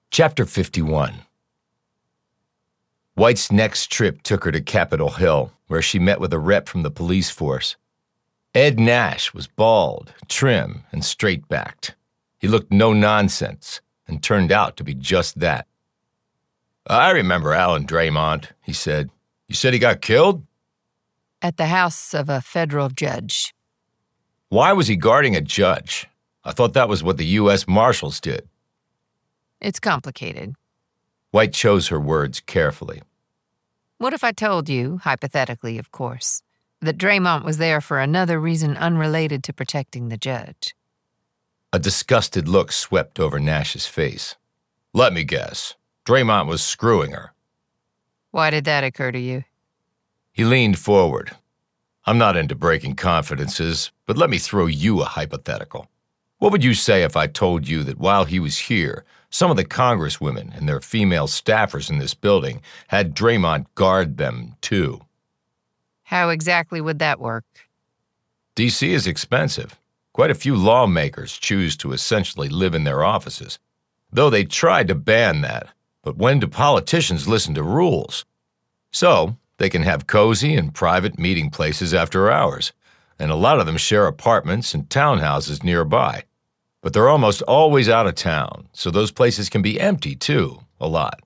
Chapter 51. White's next trip took her to Capitol Hill, where she met with a rep from the police force. Ed Nash was bald, trim, and straight-backed. He looked no nonsense, and turned out to be just that. "I remember Alan Draymont," he said. "You said he got killed?" At the house of a federal judge. Why was he guarding a judge? I thought that was what the U.S. Marshals did. It's complicated. White chose her words carefully. What if I told you, hypothetically of course, that Draymont was there for another reason unrelated to protecting the judge? A disgusted look swept over Nash's face. "Let me guess. Draymont was screwing her." Why did that occur to you? He leaned forward. "I'm not into breaking confidences, but let me throw you a hypothetical. What would you say if I told you that while he was here, some of the congresswomen and their female staffers in this building had Draymont guard them, too?" How exactly would that work? D.C. is expensive. Quite a few lawmakers choose to essentially live in their offices, though they tried to ban that. But when do politicians listen to rules? So, they can have cozy and private meeting places after hours, and a lot of them share apartments and townhouses nearby. But they're almost always out of town, so those places can be empty, too, a lot.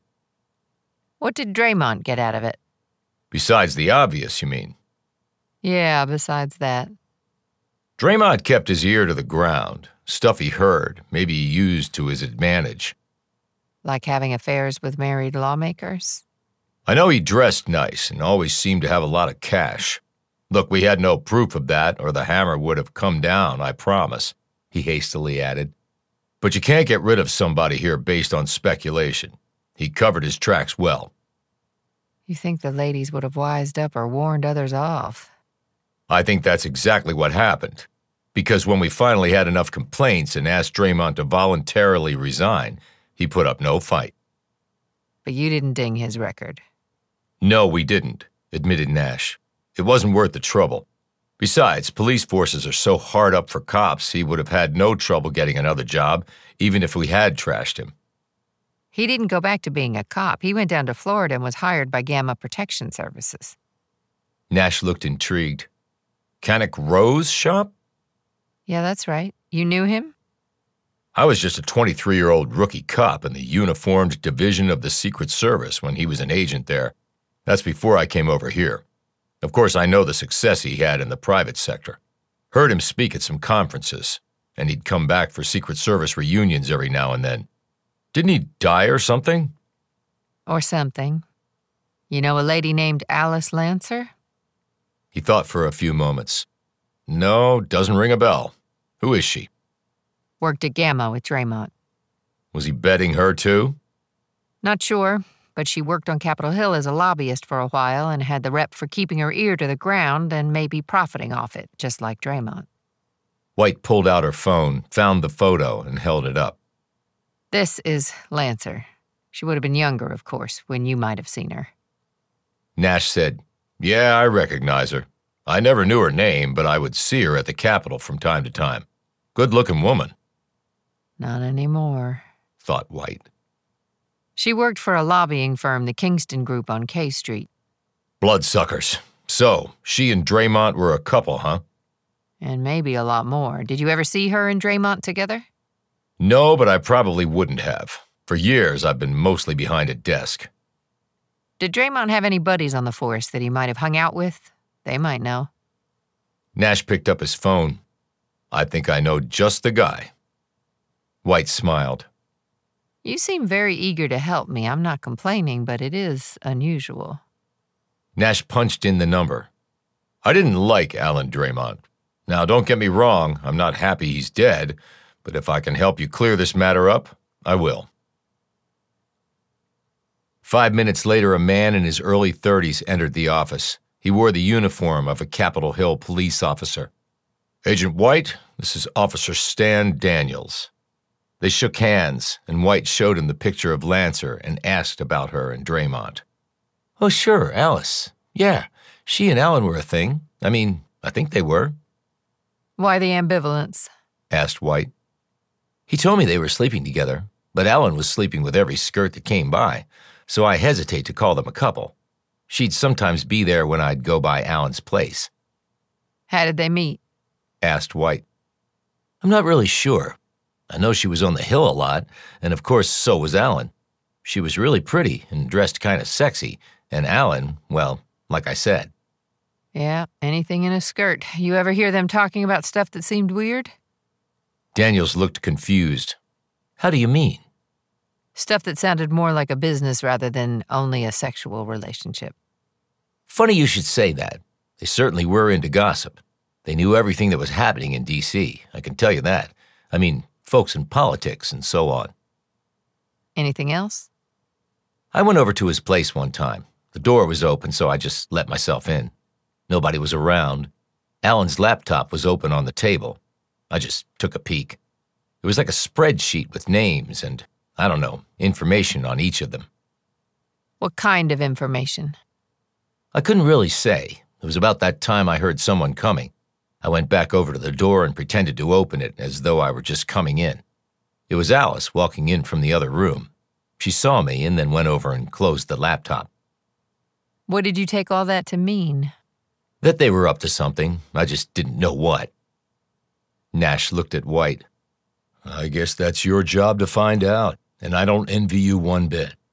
What did Draymont get out of it? Besides the obvious, you mean? Yeah, besides that. Draymont kept his ear to the ground. Stuff he heard, maybe he used to his advantage. Like having affairs with married lawmakers? I know he dressed nice and always seemed to have a lot of cash. Look, we had no proof of that, or the hammer would have come down, I promise, he hastily added. But you can't get rid of somebody here based on speculation. He covered his tracks well. You think the ladies would have wised up or warned others off? I think that's exactly what happened. Because when we finally had enough complaints and asked Draymont to voluntarily resign, he put up no fight. But you didn't ding his record. No, we didn't, admitted Nash. It wasn't worth the trouble. Besides, police forces are so hard up for cops, he would have had no trouble getting another job, even if we had trashed him. He didn't go back to being a cop. He went down to Florida and was hired by Gamma Protection Services. Nash looked intrigued. Canuck Rose shop? Yeah, that's right. You knew him? I was just a 23-year-old rookie cop in the uniformed division of the Secret Service when he was an agent there. That's before I came over here. Of course, I know the success he had in the private sector. Heard him speak at some conferences, and he'd come back for Secret Service reunions every now and then. Didn't he die or something? Or something. You know a lady named Alice Lancer? He thought for a few moments. No, doesn't ring a bell. Who is she? Worked at Gamma with Draymont. Was he betting her too? Not sure, but she worked on Capitol Hill as a lobbyist for a while and had the rep for keeping her ear to the ground and maybe profiting off it, just like Draymont. White pulled out her phone, found the photo, and held it up. This is Lancer. She would have been younger, of course, when you might have seen her. Nash said, "Yeah, I recognize her. I never knew her name, but I would see her at the Capitol from time to time. Good-looking woman." Not anymore, thought White. She worked for a lobbying firm, the Kingston Group on K Street. Bloodsuckers. So, she and Draymont were a couple, huh? And maybe a lot more. Did you ever see her and Draymont together? No, but I probably wouldn't have. For years, I've been mostly behind a desk. Did Draymont have any buddies on the force that he might have hung out with? They might know. Nash picked up his phone. "I think I know just the guy." White smiled. You seem very eager to help me. I'm not complaining, but it is unusual. Nash punched in the number. "I didn't like Alan Draymont. Now, don't get me wrong, I'm not happy he's dead, but if I can help you clear this matter up, I will." 5 minutes later, a man in his early 30s entered the office. He wore the uniform of a Capitol Hill police officer. "Agent White, this is Officer Stan Daniels." They shook hands, and White showed him the picture of Lancer and asked about her and Draymont. "Oh, sure, Alice. Yeah, she and Alan were a thing. I think they were." Why the ambivalence? Asked White. "He told me they were sleeping together. But Ellen was sleeping with every skirt that came by, so I hesitate to call them a couple. She'd sometimes be there when I'd go by Alan's place. How did they meet? Asked White. I'm not really sure. I know she was on the hill a lot, and of course so was Alan. She was really pretty and dressed kind of sexy, and Alan, well, like I said. Yeah, anything in a skirt. You ever hear them talking about stuff that seemed weird? Daniels looked confused. How do you mean? Stuff that sounded more like a business rather than only a sexual relationship. Funny you should say that. They certainly were into gossip. They knew everything that was happening in D.C., I can tell you that. I mean, folks in politics and so on. Anything else? I went over to his place one time. The door was open, so I just let myself in. Nobody was around. Alan's laptop was open on the table. I just took a peek. It was like a spreadsheet with names and, I don't know, information on each of them. What kind of information? I couldn't really say. It was about that time I heard someone coming. I went back over to the door and pretended to open it as though I were just coming in. It was Alice walking in from the other room. She saw me and then went over and closed the laptop. What did you take all that to mean? That they were up to something. I just didn't know what. Nash looked at White. I guess that's your job to find out, and I don't envy you one bit.